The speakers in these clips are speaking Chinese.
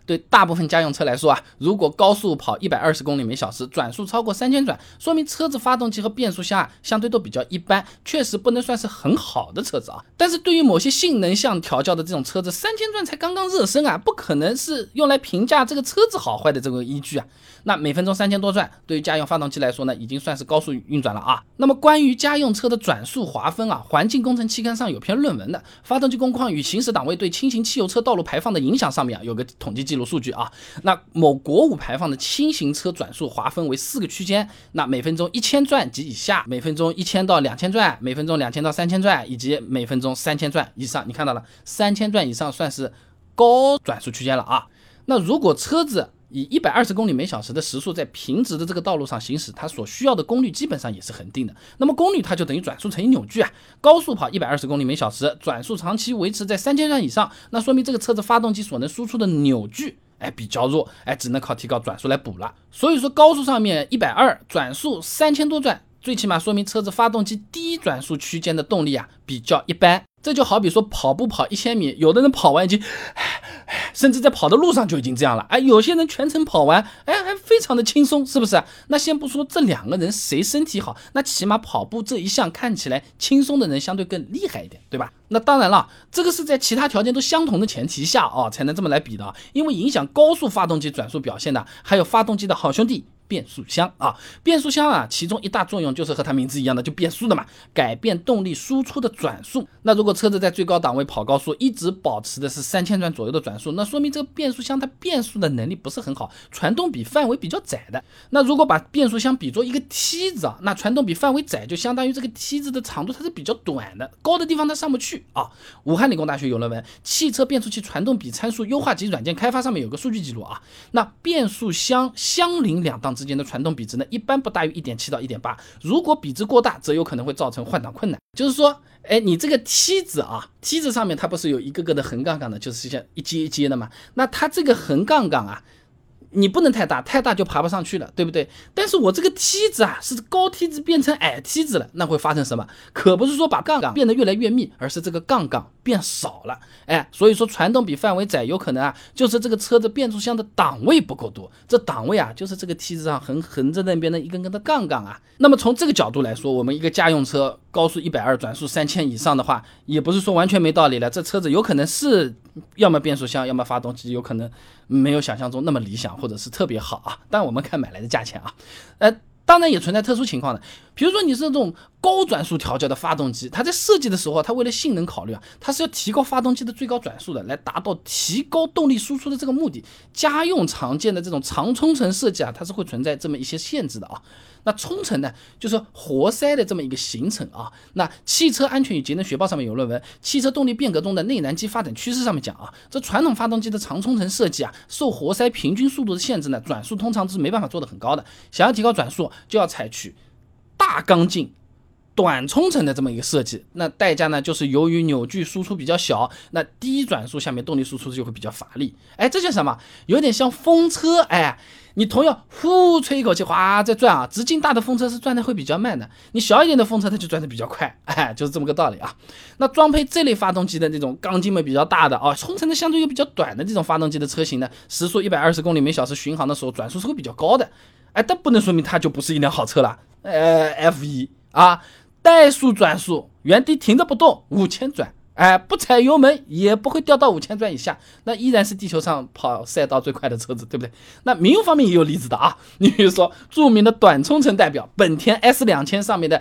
对大部分家用车来说啊，如果高速跑120公里每小时，转速超过3000转，说明车子发动机和变速箱啊相对都比较一般，确实不能算是很好的车子啊。但是对于某些性能项调教的这种车子，3000转才刚刚热身啊，不可能是用来评价这个车子好坏的这个依据啊。那每分钟3000多转，对于家用发动机来说呢，已经算是高速运转了啊。那么关于家用车的转速划分啊，环境工程期刊上有篇论文的《发动机工况与行驶档位对轻型汽油车道路排放的影响》上面啊有个统计记录数据啊。那某国5排放的轻型车转速划分为4个区间，那每分钟1000转及以下，每分钟1000到2000转，每分钟2000到3000转，以及每分钟3000转以上。你看到了，3000转以上算是高转速区间了啊。那如果车子以120公里每小时的时速在平直的这个道路上行驶，它所需要的功率基本上也是恒定的。那么功率它就等于转速乘以扭矩啊。高速跑120公里每小时，转速长期维持在3000转以上，那说明这个车子发动机所能输出的扭矩比较弱，只能靠提高转速来补了。所以说高速上面120，转速3000多转，最起码说明车子发动机低转速区间的动力啊比较一般。这就好比说跑步跑1000米，有的人跑完已经甚至在跑的路上就已经这样了，有些人全程跑完还非常的轻松，是不是？那先不说这两个人谁身体好，那起码跑步这一项看起来轻松的人相对更厉害一点，对吧？那当然了，这个是在其他条件都相同的前提下才能这么来比的，因为影响高速发动机转速表现的还有发动机的好兄弟变速箱啊。变速箱啊，其中一大作用就是和它名字一样的，就变速的嘛，改变动力输出的转速。那如果车子在最高档位跑高速，一直保持的是3000转左右的转速，那说明这个变速箱它变速的能力不是很好，传动比范围比较窄的。那如果把变速箱比作一个梯子啊，那传动比范围窄就相当于这个梯子的长度它是比较短的，高的地方它上不去啊。武汉理工大学有论文《汽车变速器传动比参数优化及软件开发》上面有个数据记录啊。那变速箱相邻两档之间的传动比值呢，一般不大于 1.7 到 1.8， 如果比值过大，则有可能会造成换挡困难。就是说你这个梯子啊，梯子上面它不是有一个个的横杠杠的，就是像一阶一阶的嘛，那它这个横杠杠啊，你不能太大，太大就爬不上去了，对不对？但是我这个梯子啊，是高梯子变成矮梯子了，那会发生什么？可不是说把杠杠变得越来越密，而是这个杠杠变少了。所以说传动比范围窄，有可能啊，就是这个车子变速箱的档位不够多。这档位啊，就是这个梯子上横着那边的一根根的杠杠啊。那么从这个角度来说，我们一个家用车高速120，转速3000以上的话，也不是说完全没道理了。这车子有可能是要么变速箱，要么发动机，有可能没有想象中那么理想，或者是特别好啊。当然我们看买来的价钱啊，当然也存在特殊情况的，比如说你是这种高转速调教的发动机，它在设计的时候，它为了性能考虑啊，它是要提高发动机的最高转速的，来达到提高动力输出的这个目的。家用常见的这种长冲程设计啊，它是会存在这么一些限制的啊。那冲程呢，就是活塞的这么一个形成啊。那汽车安全与节能学报上面有论文《汽车动力变革中的内燃机发展趋势》上面讲啊，这传统发动机的长冲程设计啊，受活塞平均速度的限制呢，转速通常是没办法做得很高的。想要提高转速，就要采取大缸径短冲程的这么一个设计，那代价呢，就是由于扭矩输出比较小，那低转速下面动力输出就会比较乏力。这叫什么？有点像风车。你同样呼吹一口气，哗再转啊，直径大的风车是转的会比较慢的，你小一点的风车它就转的比较快，就是这么个道理啊。那装配这类发动机的那种缸径比较大的冲程的相对又比较短的这种发动机的车型呢，时速120公里每小时巡航的时候，转速是会比较高的。但不能说明它就不是一辆好车了。F1 啊，怠速转速，原地停着不动5000转，不踩油门也不会掉到5000转以下，那依然是地球上跑赛道最快的车子，对不对？那民用方面也有例子的啊，你比如说著名的短冲程代表本田 S2000 上面的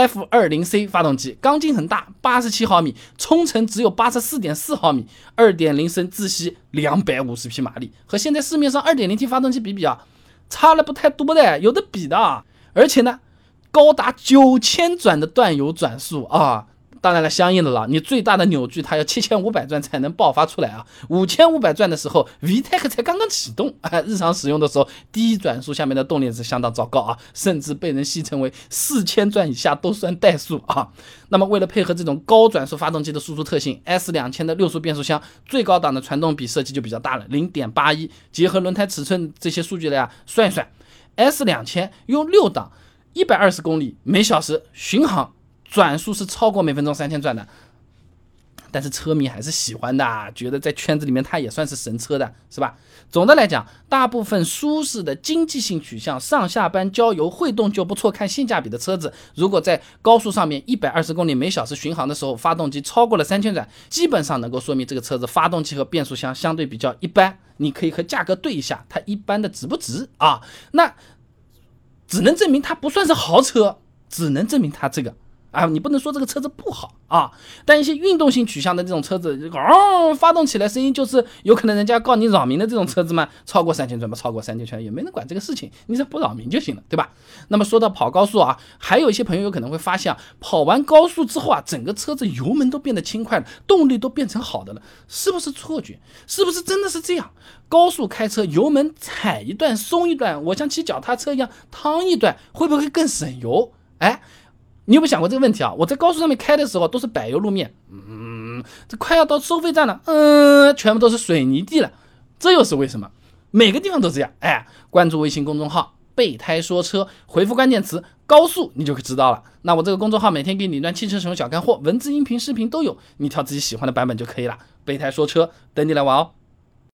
F20C 发动机，缸径很大，87毫米，冲程只有 84.4 毫米， 2.0 升自吸250匹马力，和现在市面上 2.0T 发动机比啊，差了不太多的，有的比的啊。而且呢，高达9000转的断油转速啊，当然了，相应的了，你最大的扭矩它要7500转才能爆发出来啊。5500转的时候 VTEC 才刚刚启动，日常使用的时候低转速下面的动力是相当糟糕啊，甚至被人戏称为4000转以下都算怠速啊。那么为了配合这种高转速发动机的输出特性， S2000 的6速变速箱最高档的传动比设计就比较大了， 0.81， 结合轮胎尺寸这些数据来算一算， S2000 用6档120公里每小时巡航，转速是超过每分钟3000转的。 但是车迷还是喜欢的，觉得在圈子里面它也算是神车的，是吧？总的来讲，大部分舒适的经济性取向、上下班郊游、会动就不错、看性价比的车子，如果在高速上面120公里每小时巡航的时候，发动机超过了3000转，基本上能够说明这个车子发动机和变速箱相对比较一般。你可以和价格对一下，它一般的值不值啊？那只能证明它不算是豪车，只能证明它这个你不能说这个车子不好啊。但一些运动性取向的这种车子，发动起来声音就是有可能人家告你扰民的这种车子嘛，超过3000转吧，超过3000转也没人管这个事情，你只要不扰民就行了，对吧？那么说到跑高速还有一些朋友有可能会发现跑完高速之后整个车子油门都变得轻快了，动力都变成好的了，是不是错觉？是不是真的是这样？高速开车油门踩一段松一段，我像骑脚踏车一样趟一段，会不会更省油？你有没有想过这个问题我在高速上面开的时候都是柏油路面，这快要到收费站了，全部都是水泥地了，这又是为什么？每个地方都这样。关注微信公众号备胎说车，回复关键词高速，你就可以知道了。那我这个公众号每天给你一段汽车使用小干货，文字、音频、视频都有，你挑自己喜欢的版本就可以了。备胎说车，等你来玩哦。